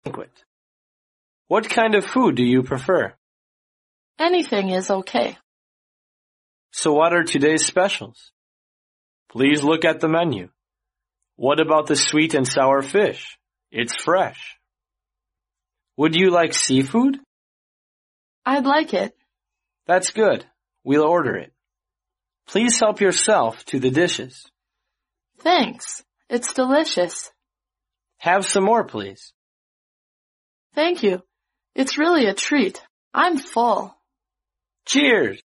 banquet. What kind of food do you prefer? Anything is okay. So what are today's specials? Please look at the menu. What about the sweet and sour fish? It's fresh. Would you like seafood? I'd like it. That's good. We'll order it. Please help yourself to the dishes. Thanks. It's delicious. Have some more, please. Thank you. It's really a treat. I'm full. Cheers!